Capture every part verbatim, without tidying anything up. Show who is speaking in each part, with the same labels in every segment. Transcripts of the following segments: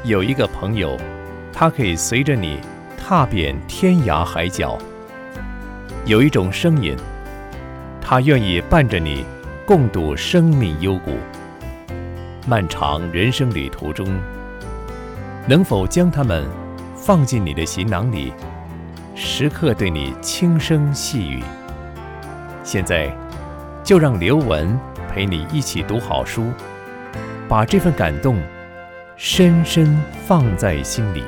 Speaker 1: 有一个朋友，他可以随着你踏遍天涯海角；有一种声音，他愿意伴着你共度生命幽谷。漫长人生旅途中，能否将他们放进你的行囊里，时刻对你轻声细语？现在就让刘文陪你一起读好书，把这份感动深深放在心里。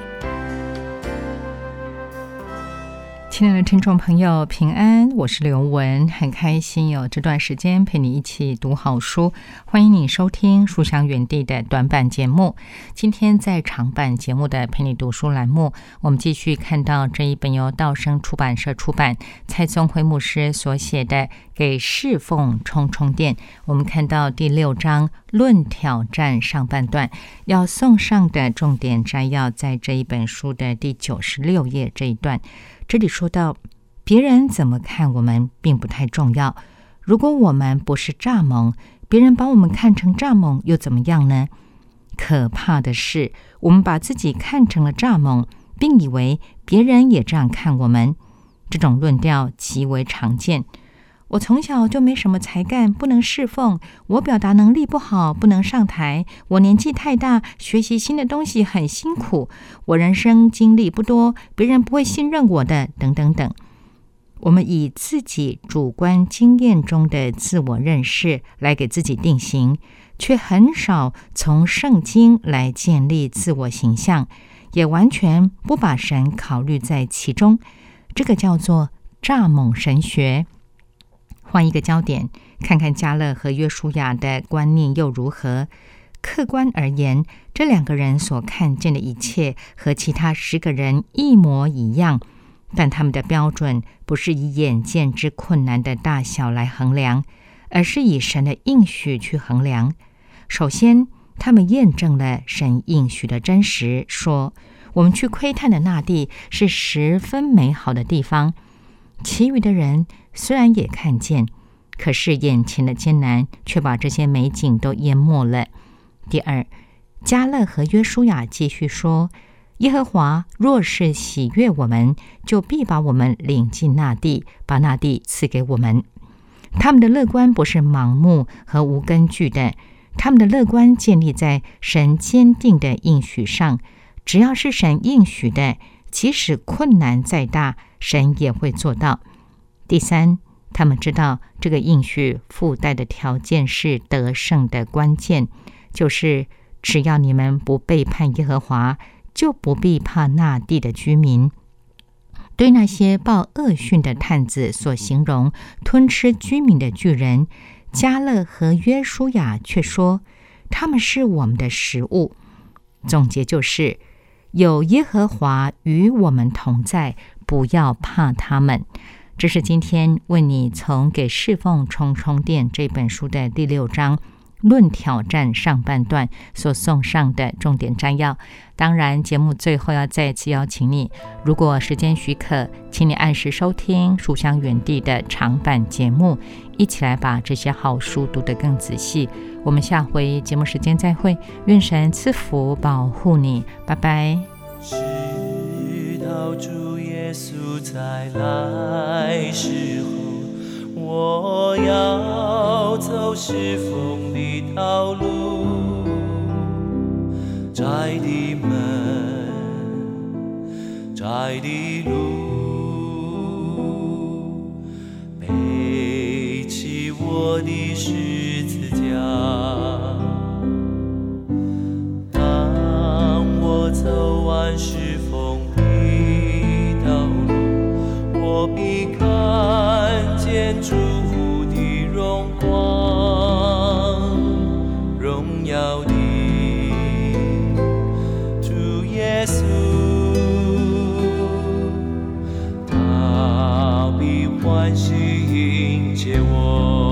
Speaker 2: 亲爱的听众朋友，平安，我是刘文，很开心有这段时间陪你一起读好书。欢迎你收听书香园地的短版节目。今天在长版节目的陪你读书栏目，我们继续看到这一本由道生出版社出版，蔡宗辉牧师所写的《给侍奉充充电》。我们看到第六章论挑战上半段，要送上的重点摘要在这一本书的第九十六页这一段。这里说到，别人怎么看我们并不太重要。如果我们不是蚱蜢，别人把我们看成蚱蜢又怎么样呢？可怕的是，我们把自己看成了蚱蜢，并以为别人也这样看我们。这种论调极为常见。我从小就没什么才干，不能侍奉；我表达能力不好，不能上台；我年纪太大，学习新的东西很辛苦；我人生经历不多，别人不会信任我的，等等等。我们以自己主观经验中的自我认识来给自己定型，却很少从圣经来建立自我形象，也完全不把神考虑在其中。这个叫做蚱蜢神学。换一个焦点，看看迦勒和约书亚的观念又如何。客观而言，这两个人所看见的一切和其他十个人一模一样，但他们的标准不是以眼见之困难的大小来衡量，而是以神的应许去衡量。首先，他们验证了神应许的真实，说我们去窥探的那地是十分美好的地方。其余的人虽然也看见，可是眼前的艰难却把这些美景都淹没了。第二，迦勒和约书亚继续说，耶和华若是喜悦我们，就必把我们领进那地，把那地赐给我们。他们的乐观不是盲目和无根据的，他们的乐观建立在神坚定的应许上。只要是神应许的，即使困难再大，神也会做到。第三，他们知道这个应许附带的条件是得胜的关键，就是只要你们不背叛耶和华，就不必怕那地的居民。对那些报恶训的探子所形容吞吃居民的巨人，迦勒和约书亚却说他们是我们的食物。总结就是，有耶和华与我们同在，不要怕他们。这是今天为你从《给侍奉充充电》这本书的第六章论挑战上半段所送上的重点摘要。当然，节目最后要再次邀请你，如果时间许可，请你按时收听书香园地的长版节目，一起来把这些好书读得更仔细。我们下回节目时间再会，愿神赐福保护你，拜拜。
Speaker 3: 直到主耶稣再来时候，我要走侍奉的道路，窄的门，窄的路，背起我的十字架。当我走完侍奉的道路，我必看见主的荣光，荣耀的主耶稣，他必欢喜迎接我。